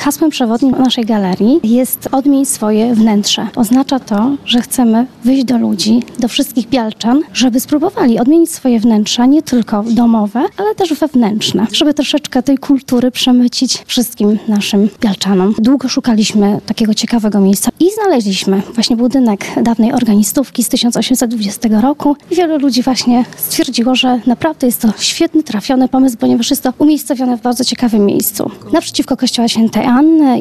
Hasłem przewodnim naszej galerii jest odmień swoje wnętrze. Oznacza to, że chcemy wyjść do ludzi, do wszystkich bialczan, żeby spróbowali odmienić swoje wnętrza, nie tylko domowe, ale też wewnętrzne, żeby troszeczkę tej kultury przemycić wszystkim naszym bialczanom. Długo szukaliśmy takiego ciekawego miejsca i znaleźliśmy właśnie budynek dawnej organistówki z 1820 roku. I wielu ludzi właśnie stwierdziło, że naprawdę jest to świetny, trafiony pomysł, ponieważ jest to umiejscowione w bardzo ciekawym miejscu. Naprzeciwko kościoła Świętej Anny